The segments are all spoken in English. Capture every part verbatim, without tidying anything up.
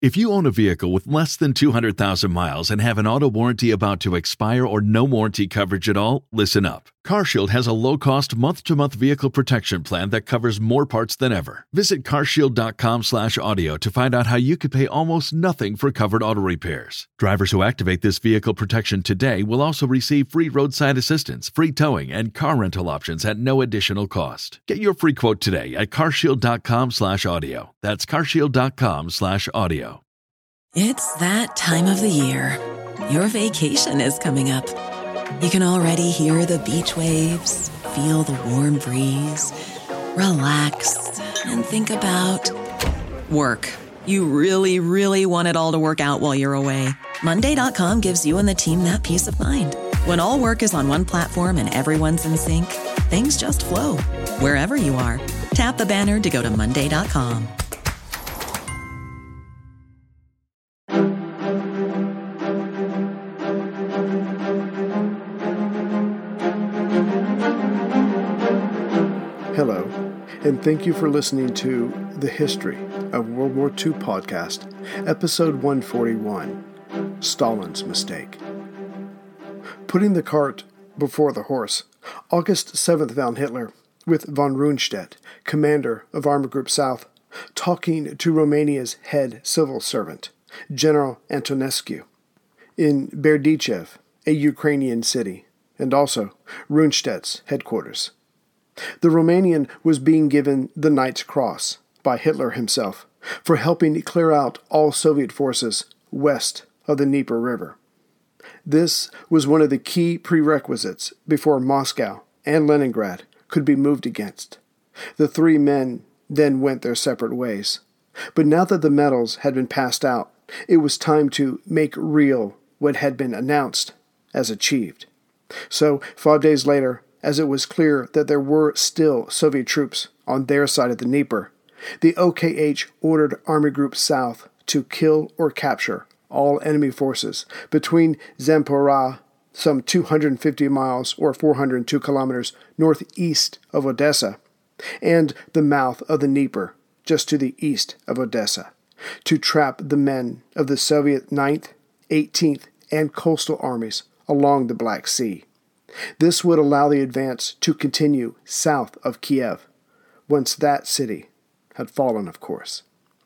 If you own a vehicle with less than two hundred thousand miles and have an auto warranty about to expire or no warranty coverage at all, listen up. CarShield has a low-cost month-to-month vehicle protection plan that covers more parts than ever. Visit carshield.com slash audio to find out how you could pay almost nothing for covered auto repairs. Drivers who activate this vehicle protection today will also receive free roadside assistance, free towing, and car rental options at no additional cost. Get your free quote today at carshield.com slash audio. That's carshield.com slash audio. It's that time of the year. Your vacation is coming up. You can already hear the beach waves, feel the warm breeze, relax, and think about work. You really, really want it all to work out while you're away. Monday dot com gives you and the team that peace of mind. When all work is on one platform and everyone's in sync, things just flow. Wherever you are, tap the banner to go to Monday dot com. Hello, and thank you for listening to The History of World War Two podcast, episode one forty-one, Stalin's Mistake. Putting the cart before the horse, August seventh found Hitler with von Rundstedt, commander of Army Group South, talking to Romania's head civil servant, General Antonescu, in Berdichev, a Ukrainian city, and also Rundstedt's headquarters. The Romanian was being given the Knight's Cross by Hitler himself for helping clear out all Soviet forces west of the Dnieper River. This was one of the key prerequisites before Moscow and Leningrad could be moved against. The three men then went their separate ways. But now that the medals had been passed out, it was time to make real what had been announced as achieved. So, five days later, as it was clear that there were still Soviet troops on their side of the Dnieper, the O K H ordered Army Group South to kill or capture all enemy forces between Zampora, some two hundred fifty miles or four hundred two kilometers northeast of Odessa, and the mouth of the Dnieper, just to the east of Odessa, to trap the men of the Soviet ninth, eighteenth, and coastal armies along the Black Sea. This would allow the advance to continue south of Kiev, once that city had fallen, of course.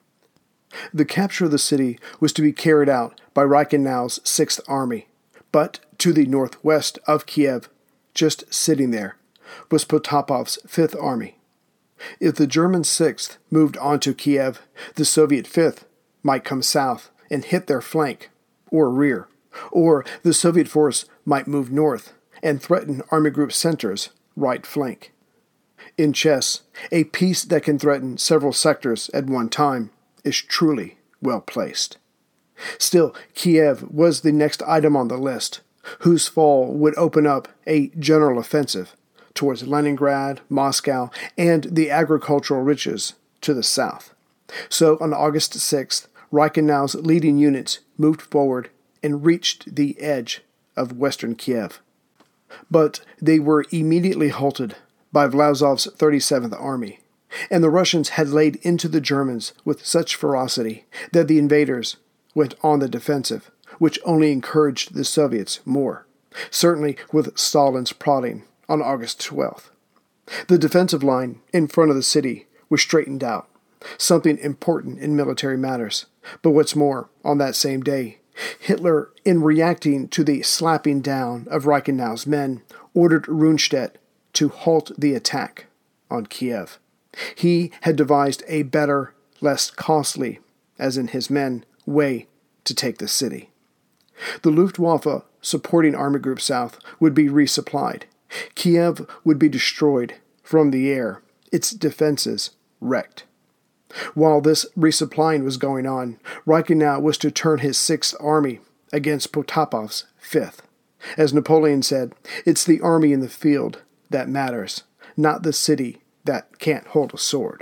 The capture of the city was to be carried out by Reichenau's Sixth Army, but to the northwest of Kiev, just sitting there, was Potapov's Fifth Army. If the German Sixth moved on to Kiev, the Soviet Fifth might come south and hit their flank or rear, or the Soviet force might move north and threaten Army Group Center's right flank. In chess, a piece that can threaten several sectors at one time is truly well placed. Still, Kiev was the next item on the list, whose fall would open up a general offensive towards Leningrad, Moscow, and the agricultural riches to the south. So on August sixth, Reichenau's leading units moved forward and reached the edge of western Kiev. But they were immediately halted by Vlasov's thirty-seventh Army, and the Russians had laid into the Germans with such ferocity that the invaders went on the defensive, which only encouraged the Soviets more, certainly with Stalin's prodding on August twelfth. The defensive line in front of the city was straightened out, something important in military matters. But what's more, on that same day, Hitler, in reacting to the slapping down of Reichenau's men, ordered Rundstedt to halt the attack on Kiev. He had devised a better, less costly, as in his men, way to take the city. The Luftwaffe, supporting Army Group South, would be resupplied. Kiev would be destroyed from the air, its defenses wrecked. While this resupplying was going on, Reichenau was to turn his Sixth Army against Potapov's Fifth. As Napoleon said, it's the army in the field that matters, not the city that can't hold a sword.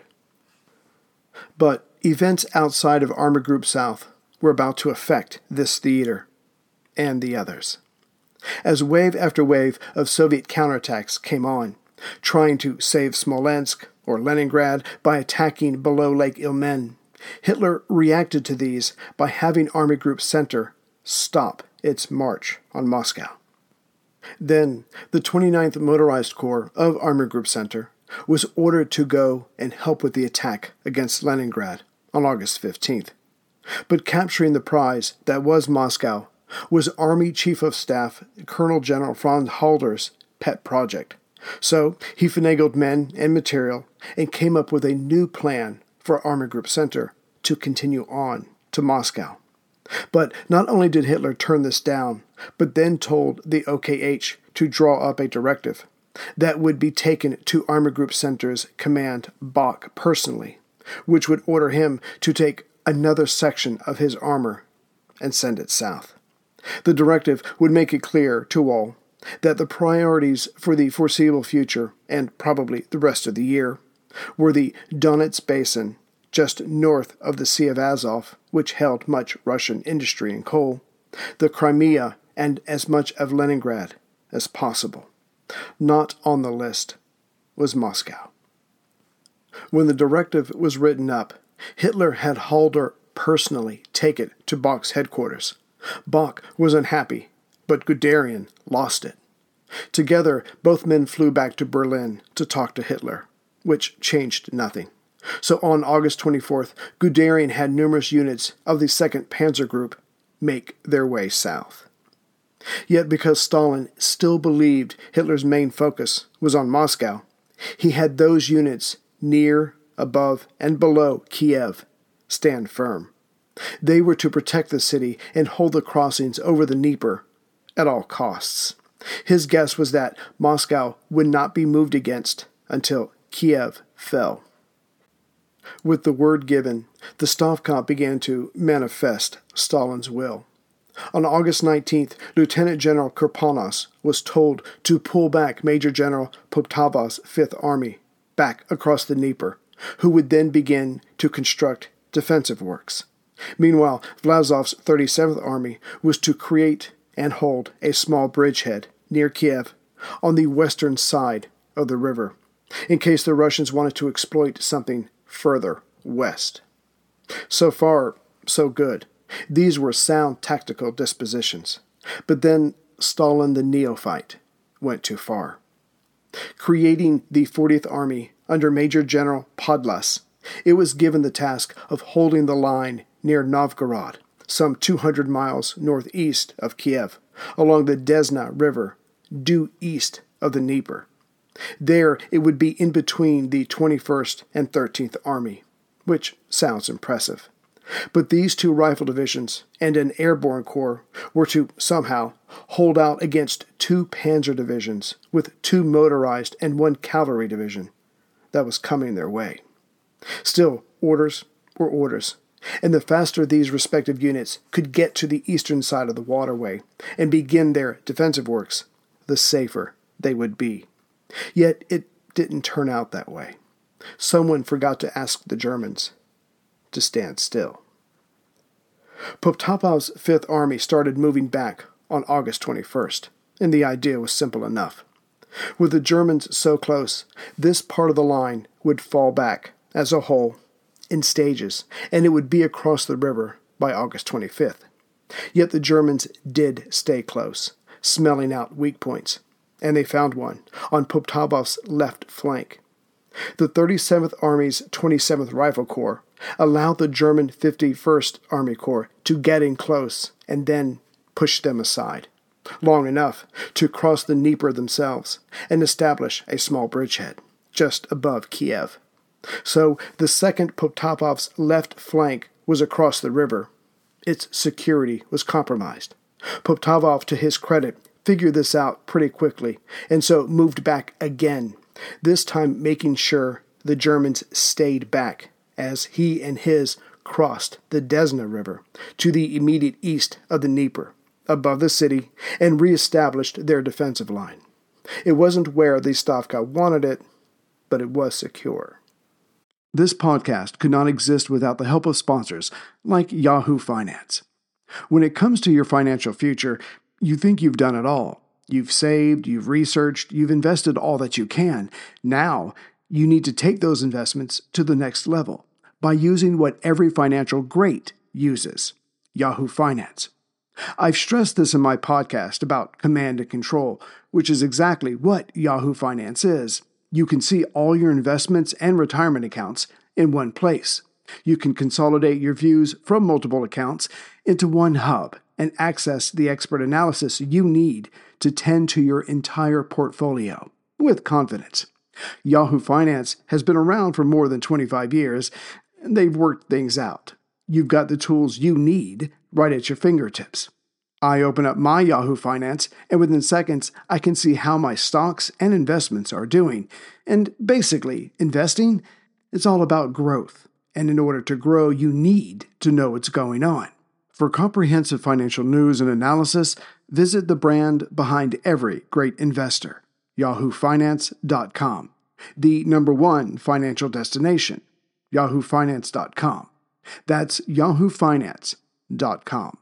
But events outside of Army Group South were about to affect this theater and the others. As wave after wave of Soviet counterattacks came on, trying to save Smolensk or Leningrad by attacking below Lake Ilmen, Hitler reacted to these by having Army Group Center stop its march on Moscow. Then, the twenty-ninth Motorized Corps of Army Group Center was ordered to go and help with the attack against Leningrad on August fifteenth. But capturing the prize that was Moscow was Army Chief of Staff Colonel General Franz Halder's pet project. So he finagled men and material and came up with a new plan for Army Group Center to continue on to Moscow. But not only did Hitler turn this down, but then told the O K H to draw up a directive that would be taken to Army Group Center's command Bach personally, which would order him to take another section of his armor and send it south. The directive would make it clear to all that the priorities for the foreseeable future, and probably the rest of the year, were the Donets Basin, just north of the Sea of Azov, which held much Russian industry and coal, the Crimea, and as much of Leningrad as possible. Not on the list was Moscow. When the directive was written up, Hitler had Halder personally take it to Bach's headquarters. Bach was unhappy, but Guderian lost it. Together, both men flew back to Berlin to talk to Hitler, which changed nothing. So on August twenty-fourth, Guderian had numerous units of the second Panzer Group make their way south. Yet because Stalin still believed Hitler's main focus was on Moscow, he had those units near, above, and below Kiev stand firm. They were to protect the city and hold the crossings over the Dnieper at all costs. His guess was that Moscow would not be moved against until Kiev fell. With the word given, the Stavka began to manifest Stalin's will. On August nineteenth, Lieutenant General Kirponos was told to pull back Major General Poltava's Fifth Army back across the Dnieper, who would then begin to construct defensive works. Meanwhile, Vlasov's thirty-seventh Army was to create and hold a small bridgehead near Kiev on the western side of the river, in case the Russians wanted to exploit something further west. So far, so good. These were sound tactical dispositions. But then Stalin the neophyte went too far. Creating the fortieth Army under Major General Podlas, it was given the task of holding the line near Novgorod, some two hundred miles northeast of Kiev, along the Desna River, due east of the Dnieper. There it would be in between the twenty-first and thirteenth Army, which sounds impressive. But these two rifle divisions and an airborne corps were to somehow hold out against two panzer divisions with two motorized and one cavalry division that was coming their way. Still, orders were orders, and the faster these respective units could get to the eastern side of the waterway and begin their defensive works, the safer they would be. Yet it didn't turn out that way. Someone forgot to ask the Germans to stand still. Poltav's Fifth Army started moving back on August twenty-first, and the idea was simple enough. With the Germans so close, this part of the line would fall back as a whole in stages, and it would be across the river by August twenty-fifth. Yet the Germans did stay close, smelling out weak points, and they found one on Poltav's left flank. The thirty-seventh Army's twenty-seventh Rifle Corps allowed the German fifty-first Army Corps to get in close and then push them aside, long enough to cross the Dnieper themselves and establish a small bridgehead just above Kiev. So the second Poltav's left flank was across the river. Its security was compromised. Poltava, to his credit, figured this out pretty quickly, and so moved back again, this time making sure the Germans stayed back as he and his crossed the Desna River to the immediate east of the Dnieper, above the city, and reestablished their defensive line. It wasn't where the Stavka wanted it, but it was secure. This podcast could not exist without the help of sponsors like Yahoo Finance. When it comes to your financial future, you think you've done it all. You've saved, you've researched, you've invested all that you can. Now, you need to take those investments to the next level by using what every financial great uses, Yahoo Finance. I've stressed this in my podcast about command and control, which is exactly what Yahoo Finance is. You can see all your investments and retirement accounts in one place. You can consolidate your views from multiple accounts into one hub and access the expert analysis you need to tend to your entire portfolio with confidence. Yahoo Finance has been around for more than twenty-five years, and they've worked things out. You've got the tools you need right at your fingertips. I open up my Yahoo Finance, and within seconds, I can see how my stocks and investments are doing. And basically, investing is all about growth. And in order to grow, you need to know what's going on. For comprehensive financial news and analysis, visit the brand behind every great investor, yahoo finance dot com, the number one financial destination, yahoo finance dot com. That's yahoo finance dot com.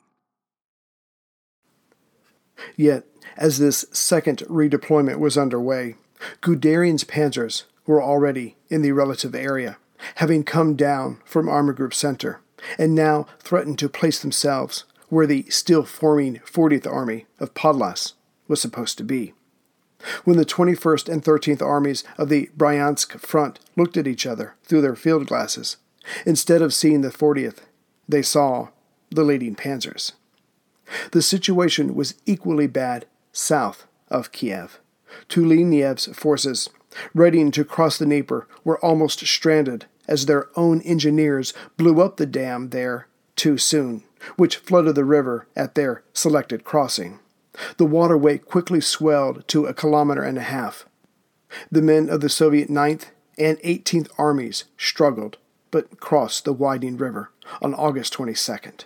Yet, as this second redeployment was underway, Guderian's panzers were already in the relative area, having come down from Army Group Center, and now threatened to place themselves where the still-forming fortieth Army of Podlas was supposed to be. When the twenty-first and thirteenth Armies of the Bryansk Front looked at each other through their field glasses, instead of seeing the fortieth, they saw the leading panzers. The situation was equally bad south of Kiev. Tuliniev's forces, readying to cross the Dnieper, were almost stranded as their own engineers blew up the dam there too soon, which flooded the river at their selected crossing. The waterway quickly swelled to a kilometer and a half. The men of the Soviet ninth and eighteenth Armies struggled, but crossed the widening river on August twenty-second.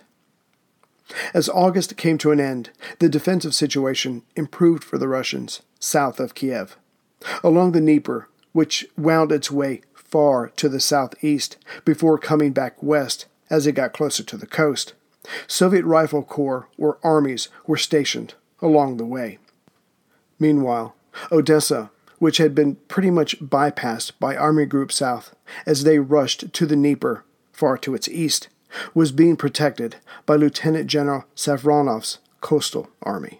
As August came to an end, the defensive situation improved for the Russians south of Kiev. Along the Dnieper, which wound its way far to the southeast before coming back west as it got closer to the coast, Soviet Rifle Corps or armies were stationed along the way. Meanwhile, Odessa, which had been pretty much bypassed by Army Group South as they rushed to the Dnieper far to its east, was being protected by Lieutenant General Savronov's Coastal Army.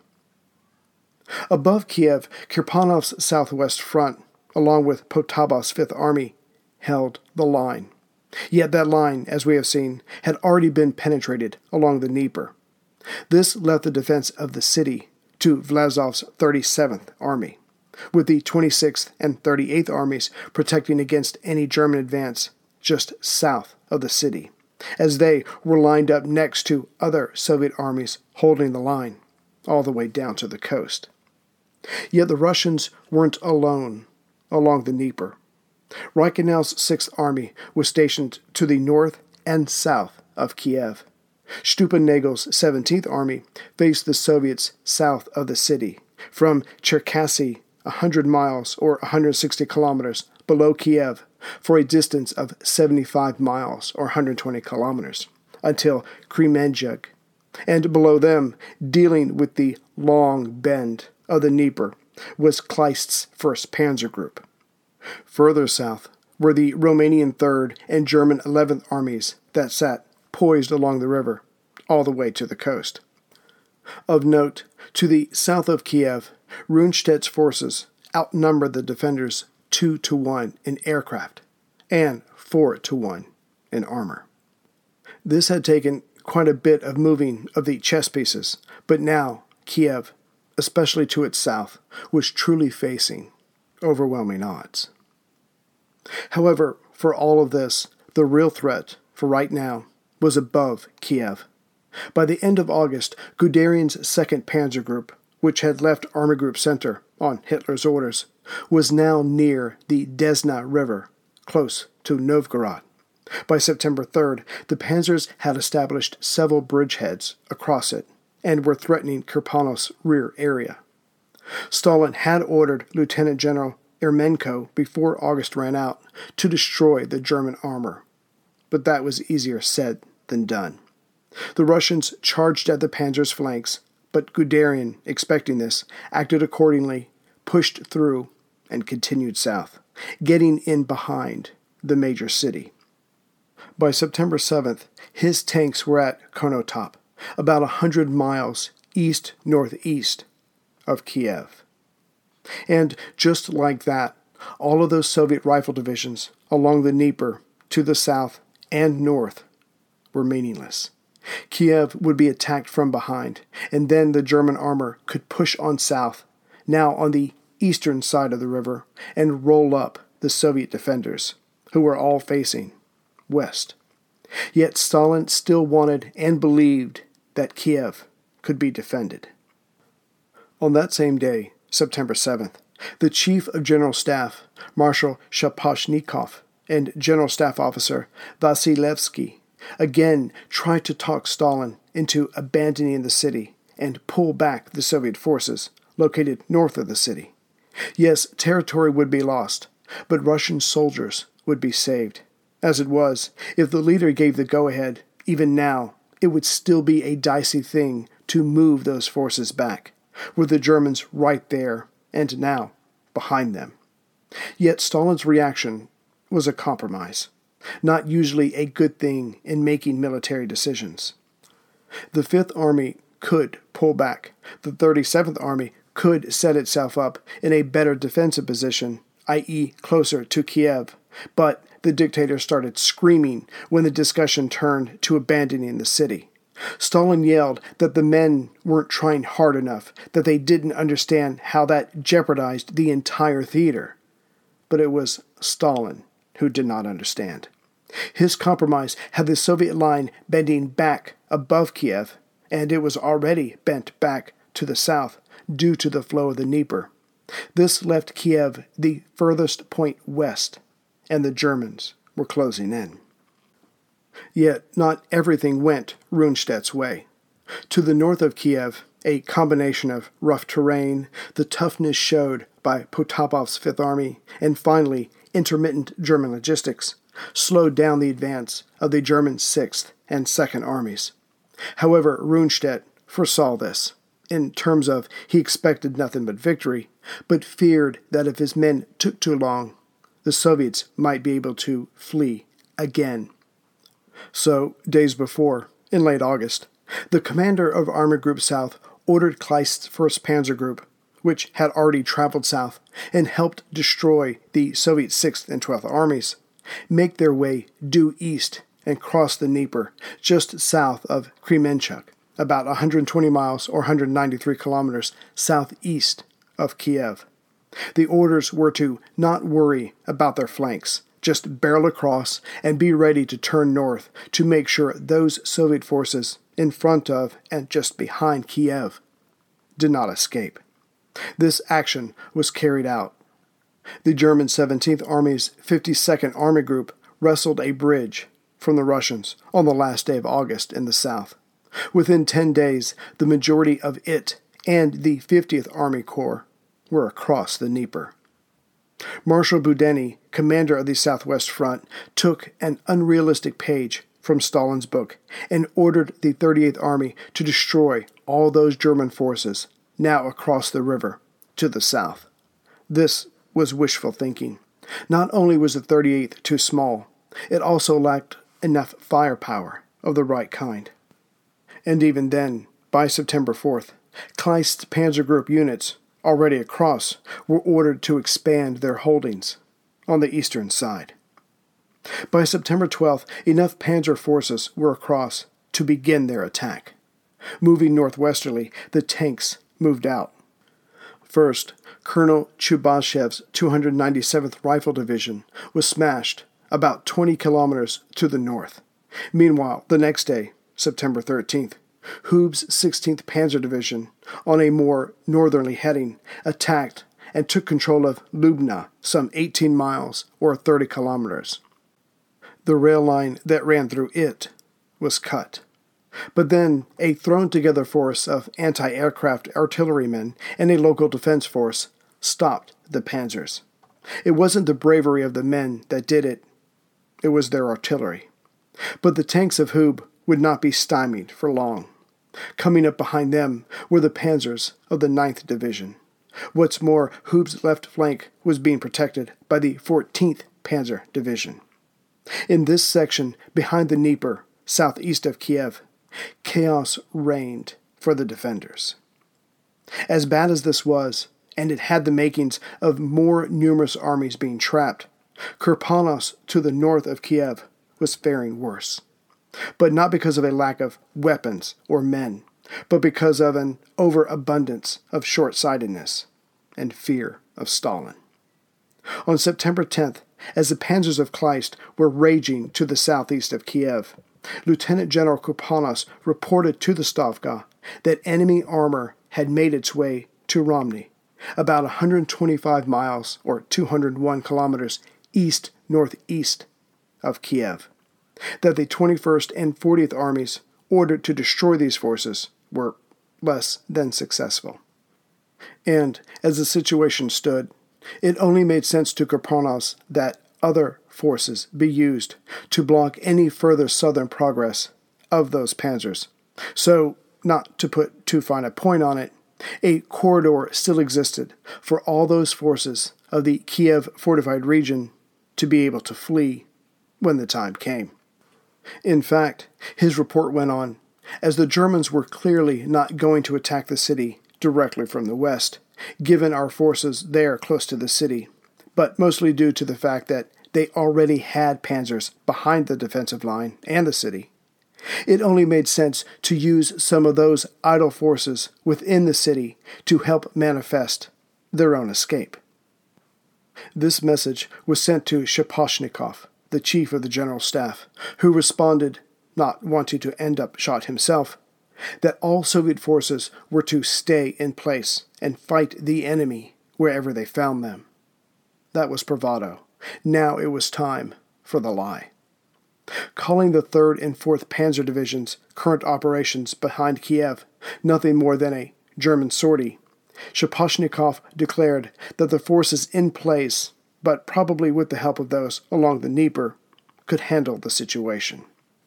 Above Kiev, Kirponov's southwest front, along with Potabov's fifth Army, held the line. Yet that line, as we have seen, had already been penetrated along the Dnieper. This left the defense of the city to Vlasov's thirty-seventh Army, with the twenty-sixth and thirty-eighth Armies protecting against any German advance just south of the city, as they were lined up next to other Soviet armies holding the line, all the way down to the coast. Yet the Russians weren't alone along the Dnieper. Reichenau's sixth Army was stationed to the north and south of Kiev. Stupanegel's seventeenth Army faced the Soviets south of the city, from Cherkasy, one hundred miles or one hundred sixty kilometers below Kiev, for a distance of seventy-five miles or one hundred twenty kilometers, until Kremenchug, and below them, dealing with the long bend of the Dnieper, was Kleist's first Panzer Group. Further south were the Romanian third and German eleventh Armies that sat poised along the river, all the way to the coast. Of note, to the south of Kiev, Rundstedt's forces outnumbered the defenders two to one in aircraft and four to one in armor. This had taken quite a bit of moving of the chess pieces, but now Kiev, especially to its south, was truly facing overwhelming odds. However, for all of this, the real threat, for right now, was above Kiev. By the end of August, Guderian's second Panzer Group, which had left Army Group Center on Hitler's orders, was now near the Desna River, close to Novgorod. By September third, the panzers had established several bridgeheads across it and were threatening Kirponov's rear area. Stalin had ordered Lieutenant General Ermenko, before August ran out, to destroy the German armor. But that was easier said than done. The Russians charged at the panzers' flanks, but Guderian, expecting this, acted accordingly, pushed through, and continued south, getting in behind the major city. By September seventh, his tanks were at Konotop, about a hundred miles east-northeast of Kiev. And just like that, all of those Soviet rifle divisions along the Dnieper to the south and north were meaningless. Kiev would be attacked from behind, and then the German armor could push on south, now on the eastern side of the river, and roll up the Soviet defenders, who were all facing west. Yet Stalin still wanted and believed that Kiev could be defended. On that same day, September seventh, the Chief of General Staff, Marshal Shaposhnikov, and General Staff Officer Vasilevsky again tried to talk Stalin into abandoning the city and pull back the Soviet forces located north of the city. Yes, territory would be lost, but Russian soldiers would be saved. As it was, if the leader gave the go-ahead, even now, it would still be a dicey thing to move those forces back, with the Germans right there, and now, behind them. Yet Stalin's reaction was a compromise, not usually a good thing in making military decisions. The Fifth Army could pull back. The thirty-seventh Army could set itself up in a better defensive position, that is closer to Kiev, but the dictator started screaming when the discussion turned to abandoning the city. Stalin yelled that the men weren't trying hard enough, that they didn't understand how that jeopardized the entire theater. But it was Stalin who did not understand. His compromise had the Soviet line bending back above Kiev, and it was already bent back to the south due to the flow of the Dnieper. This left Kiev the furthest point west, and the Germans were closing in. Yet not everything went Rundstedt's way. To the north of Kiev, a combination of rough terrain, the toughness showed by Potapov's Fifth Army, and finally intermittent German logistics, slowed down the advance of the German Sixth and Second Armies. However, Rundstedt foresaw this, in terms of he expected nothing but victory, but feared that if his men took too long, the Soviets might be able to flee again. So, days before, in late August, the commander of Army Group South ordered Kleist's first Panzer Group, which had already traveled south and helped destroy the Soviet Sixth and Twelfth Armies, make their way due east and cross the Dnieper just south of Kremenchuk, about one hundred twenty miles or one hundred ninety-three kilometers southeast of Kiev. The orders were to not worry about their flanks, just barrel across and be ready to turn north to make sure those Soviet forces in front of and just behind Kiev did not escape. This action was carried out. The German seventeenth Army's fifty-second Army Group wrestled a bridge from the Russians on the last day of August in the south. Within ten days, the majority of it and the fiftieth Army Corps were across the Dnieper. Marshal Boudinny, commander of the Southwest Front, took an unrealistic page from Stalin's book and ordered the thirty-eighth Army to destroy all those German forces now across the river to the south. This was wishful thinking. Not only was the thirty-eighth too small, it also lacked enough firepower of the right kind. And even then, by September fourth, Kleist's Panzer Group units, already across, were ordered to expand their holdings on the eastern side. By September twelfth, enough panzer forces were across to begin their attack. Moving northwesterly, the tanks moved out. First, Colonel Chubashev's two hundred ninety-seventh Rifle Division was smashed about twenty kilometers to the north. Meanwhile, the next day, September thirteenth, Hoobe's sixteenth Panzer Division, on a more northerly heading, attacked and took control of Lubna, some eighteen miles or thirty kilometers. The rail line that ran through it was cut. But then a thrown-together force of anti-aircraft artillerymen and a local defense force stopped the panzers. It wasn't the bravery of the men that did it, it was their artillery. But the tanks of Hoobe would not be stymied for long. Coming up behind them were the panzers of the ninth Division. What's more, Hoobe's left flank was being protected by the fourteenth Panzer Division. In this section, behind the Dnieper, southeast of Kiev, chaos reigned for the defenders. As bad as this was, and it had the makings of more numerous armies being trapped, Kirponos to the north of Kiev was faring worse. But not because of a lack of weapons or men, but because of an overabundance of short-sightedness and fear of Stalin. On September tenth, as the panzers of Kleist were raging to the southeast of Kiev, Lieutenant General Kirponos reported to the Stavka that enemy armor had made its way to Romny, about one hundred twenty-five miles or two hundred one kilometers east-northeast of Kiev, that the twenty-first and fortieth Armies ordered to destroy these forces were less than successful. And, as the situation stood, it only made sense to Kirponos that other forces be used to block any further southern progress of those panzers. So, not to put too fine a point on it, a corridor still existed for all those forces of the Kiev fortified region to be able to flee when the time came. In fact, his report went on, as the Germans were clearly not going to attack the city directly from the west, given our forces there close to the city, but mostly due to the fact that they already had panzers behind the defensive line and the city. It only made sense to use some of those idle forces within the city to help manifest their own escape. This message was sent to Shaposhnikov, the chief of the general staff, who responded, not wanting to end up shot himself, that all Soviet forces were to stay in place and fight the enemy wherever they found them. That was bravado. Now it was time for the lie. Calling the third and fourth Panzer Division's current operations behind Kiev nothing more than a German sortie, Shaposhnikov declared that the forces in place, but probably with the help of those along the Dnieper, could handle the situation.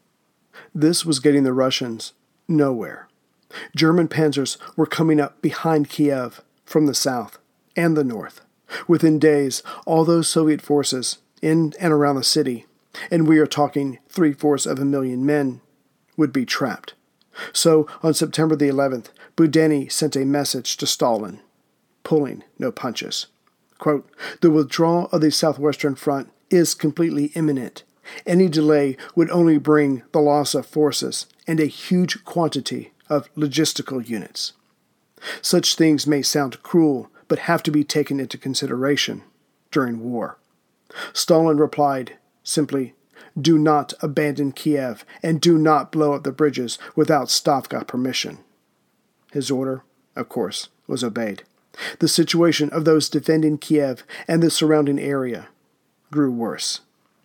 This was getting the Russians nowhere. German panzers were coming up behind Kiev from the south and the north. Within days, all those Soviet forces in and around the city, and we are talking three-fourths of a million men, would be trapped. So, on September the eleventh, Budeny sent a message to Stalin, pulling no punches. Quote, "The withdrawal of the southwestern front is completely imminent. Any delay would only bring the loss of forces and a huge quantity of logistical units. Such things may sound cruel, but have to be taken into consideration during war." Stalin replied simply, "Do not abandon Kiev and do not blow up the bridges without Stavka permission." His order, of course, was obeyed. The situation of those defending Kiev and the surrounding area grew worse.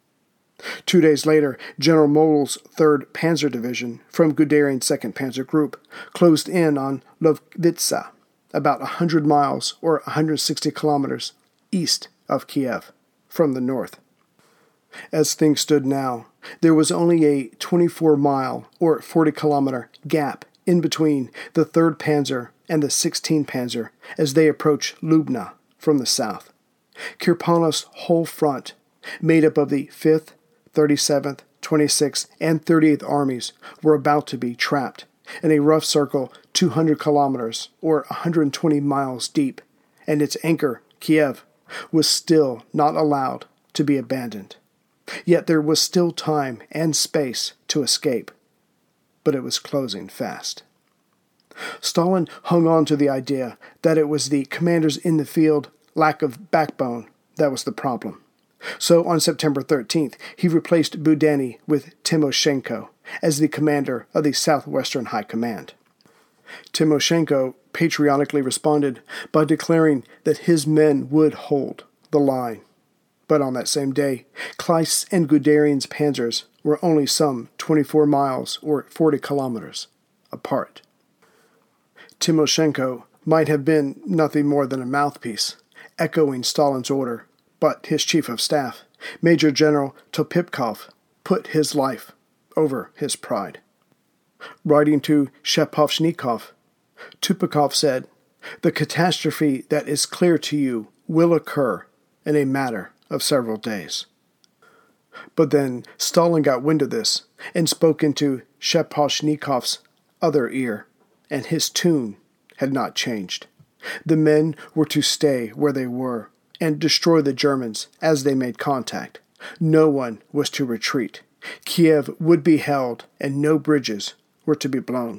Two days later, General Model's third Panzer Division from Guderian's second Panzer Group closed in on Lovkvitsa, about one hundred miles or one hundred sixty kilometers east of Kiev, from the north. As things stood now, there was only a twenty-four mile or forty kilometer gap in between the third Panzer and the sixteenth Panzer as they approached Lubna from the south. Kirponos' whole front, made up of the fifth, thirty-seventh, twenty-sixth, and thirty-eighth Armies, were about to be trapped in a rough circle two hundred kilometers or one hundred twenty miles deep, and its anchor, Kiev, was still not allowed to be abandoned. Yet there was still time and space to escape, but it was closing fast. Stalin hung on to the idea that it was the commanders in the field lack of backbone that was the problem. So on September thirteenth, he replaced Budeny with Timoshenko as the commander of the Southwestern High Command. Timoshenko patriotically responded by declaring that his men would hold the line. But on that same day, Kleist's and Guderian's panzers were only some twenty-four miles or forty kilometers apart. Timoshenko might have been nothing more than a mouthpiece, echoing Stalin's order, but his chief of staff, Major General Topipkov, put his life over his pride. Writing to Shaposhnikov, Tupikov said, "The catastrophe that is clear to you will occur in a matter of several days." But then Stalin got wind of this and spoke into Shaposhnikov's other ear, and his tune had not changed. The men were to stay where they were and destroy the Germans as they made contact. No one was to retreat. Kiev would be held, and no bridges were to be blown.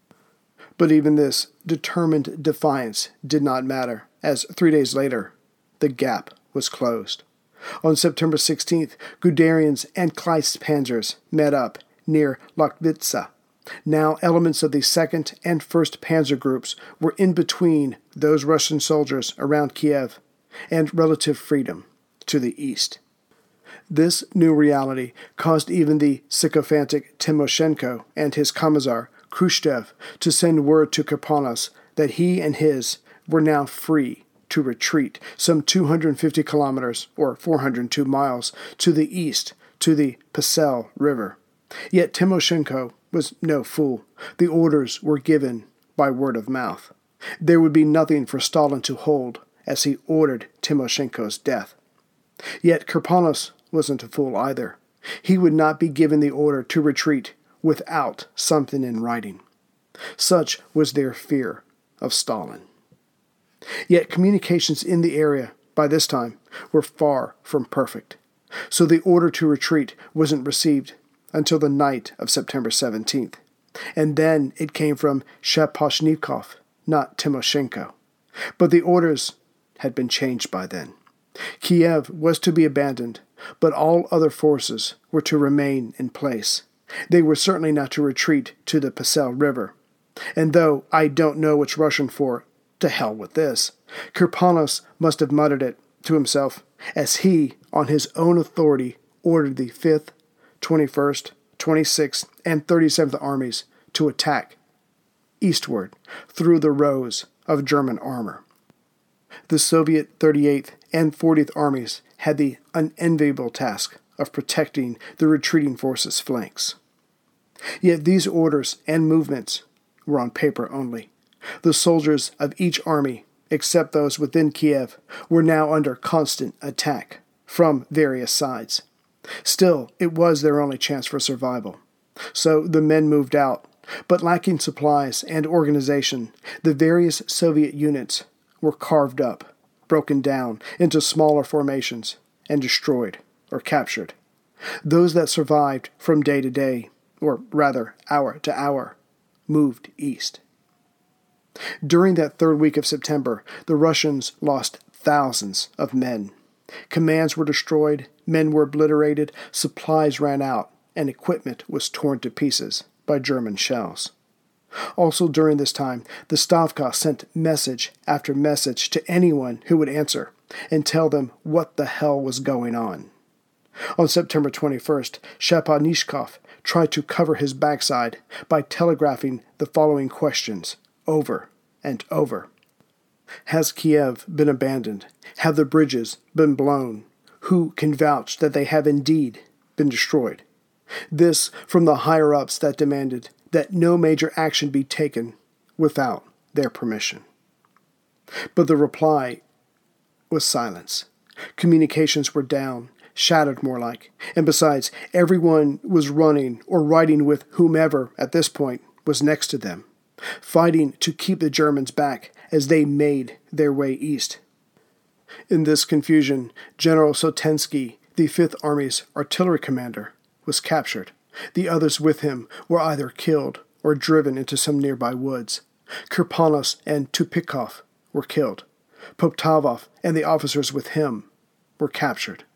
But even this determined defiance did not matter, as three days later, the gap was closed. On September sixteenth, Guderian's and Kleist's panzers met up near Lachvitsa. Now elements of the second and first Panzer Groups were in between those Russian soldiers around Kiev and relative freedom to the east. This new reality caused even the sycophantic Timoshenko and his commissar, Khrushchev, to send word to Kirponos that he and his were now free to retreat some two hundred fifty kilometers, or four hundred two miles, to the east to the Psel River. Yet Timoshenko was no fool. The orders were given by word of mouth. There would be nothing for Stalin to hold as he ordered Timoshenko's death. Yet Kirponos wasn't a fool either. He would not be given the order to retreat without something in writing. Such was their fear of Stalin. Yet communications in the area, by this time, were far from perfect. So the order to retreat wasn't received until the night of September seventeenth. And then it came from Shaposhnikov, not Timoshenko. But the orders had been changed by then. Kiev was to be abandoned, but all other forces were to remain in place. They were certainly not to retreat to the Psel River. And though I don't know which Russian for, to hell with this, Kirponos must have muttered it to himself as he, on his own authority, ordered the fifth, twenty-first, twenty-sixth, and thirty-seventh Armies to attack eastward through the rows of German armor. The Soviet thirty-eighth and fortieth Armies had the unenviable task of protecting the retreating forces' flanks. Yet these orders and movements were on paper only. The soldiers of each army, except those within Kiev, were now under constant attack from various sides. Still, it was their only chance for survival. So the men moved out, but lacking supplies and organization, the various Soviet units were carved up, broken down into smaller formations, and destroyed or captured. Those that survived from day to day, or rather hour to hour, moved east. During that third week of September, the Russians lost thousands of men. Commands were destroyed, men were obliterated, supplies ran out, and equipment was torn to pieces by German shells. Also during this time, the Stavka sent message after message to anyone who would answer and tell them what the hell was going on. On September twenty-first, Shaposhnikov tried to cover his backside by telegraphing the following questions over and over. Has Kiev been abandoned? Have the bridges been blown? Who can vouch that they have indeed been destroyed? This from the higher-ups that demanded that no major action be taken without their permission. But the reply was silence. Communications were down, shattered more like, and besides, everyone was running or riding with whomever at this point was next to them, fighting to keep the Germans back as they made their way east. In this confusion, General Sotensky, the Fifth Army's artillery commander, was captured. The others with him were either killed or driven into some nearby woods. Kirponos and Tupikov were killed. Poptavov and the officers with him were captured.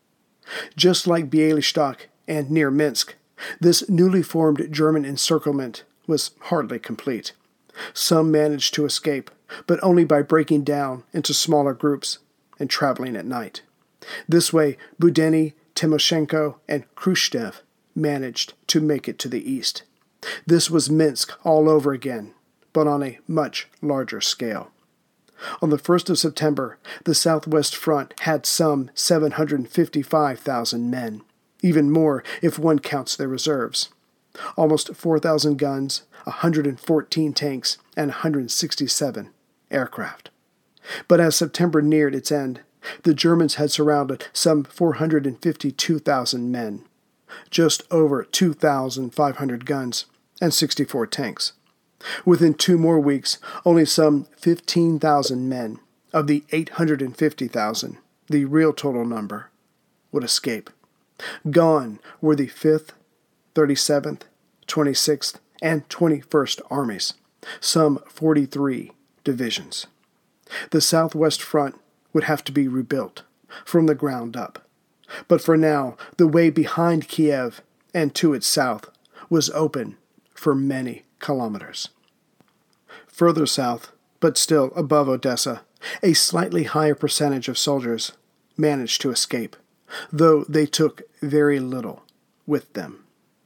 Just like Bialystok and near Minsk, this newly formed German encirclement was hardly complete. Some managed to escape, but only by breaking down into smaller groups and traveling at night. This way, Budeny, Timoshenko, and Khrushchev managed to make it to the east. This was Minsk all over again, but on a much larger scale. On the first of September, the Southwest Front had some seven hundred fifty-five thousand men, even more if one counts their reserves. Almost four thousand guns, one hundred fourteen tanks, and one hundred sixty-seven aircraft. But as September neared its end, The Germans had surrounded some four hundred fifty-two thousand men, just over two thousand five hundred guns, and sixty-four tanks. Within two more weeks, only some fifteen thousand men of the eight hundred fifty thousand, the real total number, would escape. Gone were the fifth, thirty-seventh, twenty-sixth, and twenty-first Armies, some forty-three divisions. The Southwest Front would have to be rebuilt from the ground up. But for now, the way behind Kiev and to its south was open for many kilometers. Further south, but still above Odessa, a slightly higher percentage of soldiers managed to escape, though they took very little with them.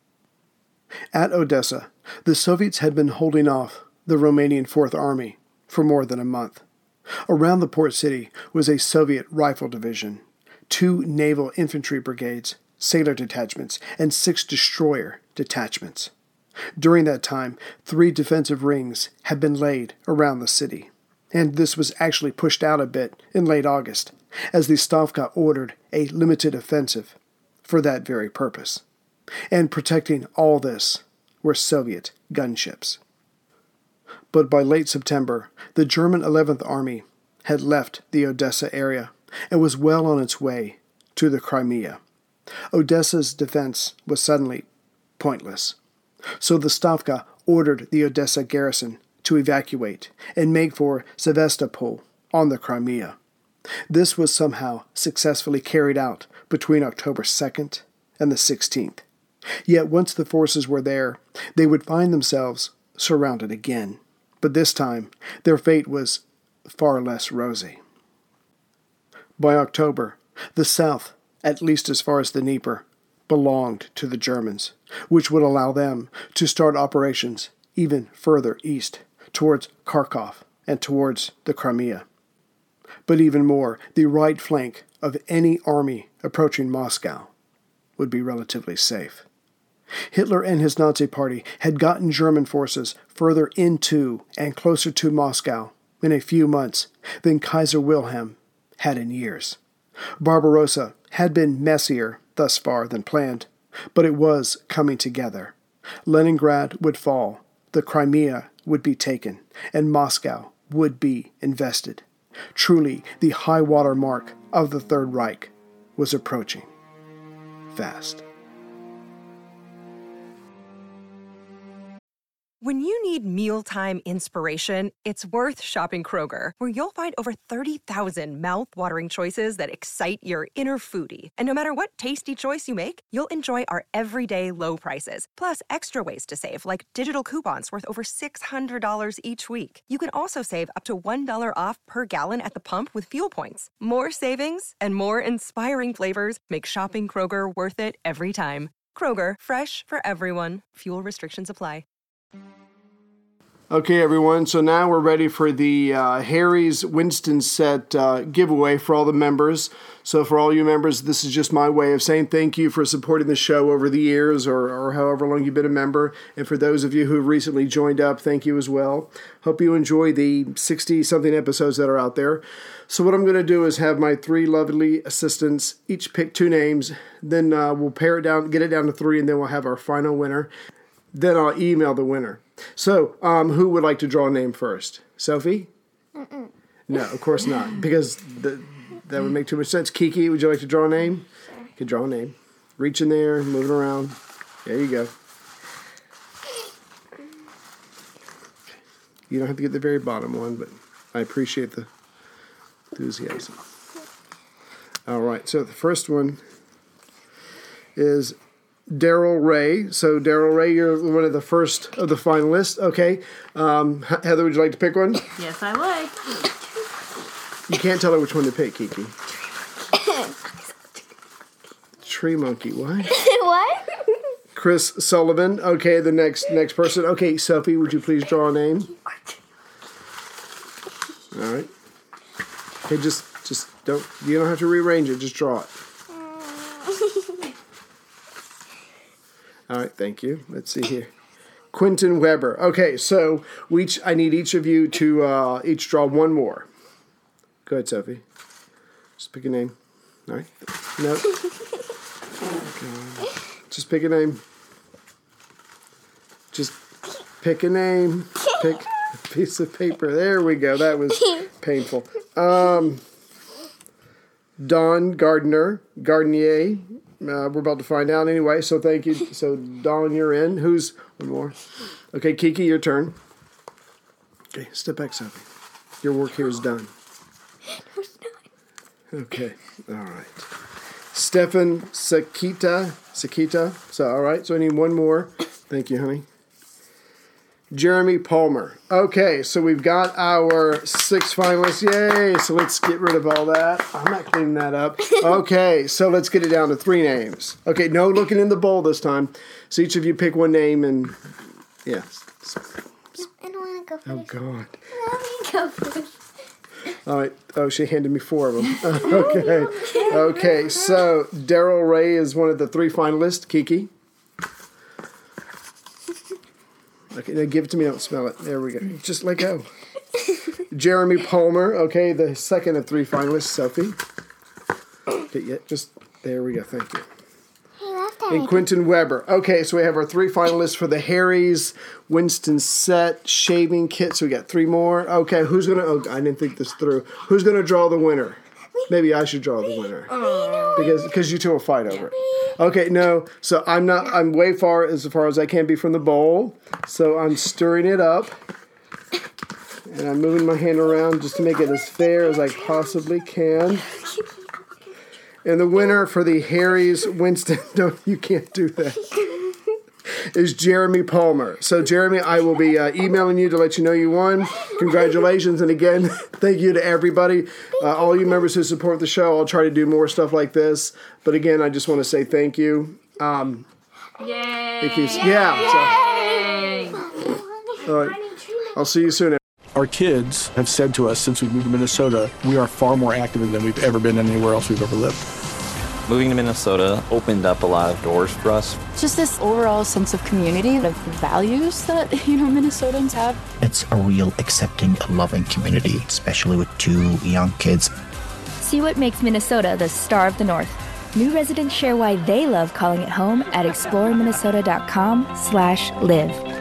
At Odessa, the Soviets had been holding off the Romanian Fourth Army for more than a month. Around the port city was a Soviet rifle division, two naval infantry brigades, sailor detachments, and six destroyer detachments. During that time, three defensive rings had been laid around the city, and this was actually pushed out a bit in late August, as the Stavka ordered a limited offensive for that very purpose. And protecting all this were Soviet gunships. But by late September, the German eleventh Army had left the Odessa area and was well on its way to the Crimea. Odessa's defense was suddenly pointless. So the Stavka ordered the Odessa garrison to evacuate and make for Sevastopol on the Crimea. This was somehow successfully carried out between October second and the sixteenth. Yet once the forces were there, they would find themselves surrounded again. But this time, their fate was far less rosy. By October, the south, at least as far as the Dnieper, belonged to the Germans, which would allow them to start operations even further east, towards Kharkov and towards the Crimea. But even more, the right flank of any army approaching Moscow would be relatively safe. Hitler and his Nazi Party had gotten German forces further into and closer to Moscow in a few months than Kaiser Wilhelm had in years. Barbarossa had been messier thus far than planned, but it was coming together. Leningrad would fall, the Crimea would be taken, and Moscow would be invested. Truly, the high water mark of the Third Reich was approaching fast. When you need mealtime inspiration, it's worth shopping Kroger, where you'll find over thirty thousand mouth-watering choices that excite your inner foodie. And no matter what tasty choice you make, you'll enjoy our everyday low prices, plus extra ways to save, like digital coupons worth over six hundred dollars each week. You can also save up to one dollar off per gallon at the pump with fuel points. More savings and more inspiring flavors make shopping Kroger worth it every time. Kroger, fresh for everyone. Fuel restrictions apply. Okay, everyone, so now we're ready for the uh, Harry's Winston set uh, giveaway for all the members. So for all you members, this is just my way of saying thank you for supporting the show over the years or, or however long you've been a member. And for those of you who have recently joined up, thank you as well. Hope you enjoy the sixty-something episodes that are out there. So what I'm going to do is have my three lovely assistants each pick two names. Then uh, we'll pare it down, get it down to three, and then we'll have our final winner. Then I'll email the winner. So, um, who would like to draw a name first? Sophie? Mm-mm. No, of course not, because the, that would make too much sense. Kiki, would you like to draw a name? Sure. You can draw a name. Reach in there, move it around. There you go. You don't have to get the very bottom one, but I appreciate the enthusiasm. All right, so the first one is Daryl Ray. So, Daryl Ray, you're one of the first of the finalists. Okay. Um, Heather, would you like to pick one? Yes, I would. You can't tell her which one to pick, Kiki. Tree monkey. What? What? Chris Sullivan. Okay, the next next person. Okay, Sophie, would you please draw a name? All right. Okay, just just don't. You don't have to rearrange it. Just draw it. All right, thank you. Let's see here. Quentin Weber. Okay, so we each, I need each of you to uh, each draw one more. Go ahead, Sophie. Just pick a name. All right. No. Just pick a name. Just pick a name. Pick a piece of paper. There we go. That was painful. Um, Dawn Gardner. Gardnier. Uh, we're about to find out anyway, so thank you. So, Dawn, you're in. Who's... One more. Okay, Kiki, your turn. Okay, step back, Sophie. Your work here is done. No, it's not. Okay, all right. Stefan Sakita. Sakita. So, all right, so I need one more. Thank you, honey. Jeremy Palmer. Okay, so we've got our six finalists. Yay! So let's get rid of all that. I'm not cleaning that up. Okay, so let's get it down to three names. Okay, no looking in the bowl this time. So each of you pick one name and, yeah. No, I don't want to go first. Oh, God. Let me go first. All right. Oh, she handed me four of them. Okay. Okay, so Daryl Ray is one of the three finalists. Kiki. Okay, now give it to me. Don't smell it. There we go. Just let go. Jeremy Palmer. Okay, the second of three finalists. Sophie. Okay, yeah, just there we go. Thank you. Hey, left And Quentin Weber. Okay, so we have our three finalists for the Harry's Winston Set shaving kit. So we got three more. Okay, who's gonna? Oh, I didn't think this through. Who's gonna draw the winner? Maybe I should draw the winner because because you two will fight over it. Okay, no. So I'm not. I'm way far as far as I can be from the bowl. So I'm stirring it up, and I'm moving my hand around just to make it as fair as I possibly can. And the winner for the Harry's Winston, no, you can't do that, is Jeremy Palmer. So, Jeremy, I will be uh, emailing you to let you know you won. Congratulations. And again, thank you to everybody, uh, all you members who support the show. I'll try to do more stuff like this. But again, I just want to say thank you. Um, Yay! keeps, yeah. Yay! So, all right. I'll see you soon. Our kids have said to us since we moved to Minnesota, we are far more active than we've ever been anywhere else we've ever lived. Moving to Minnesota opened up a lot of doors for us. Just this overall sense of community, of values that, you know, Minnesotans have. It's a real accepting, loving community, especially with two young kids. See what makes Minnesota the star of the North. New residents share why they love calling it home at explore minnesota dot com slash live.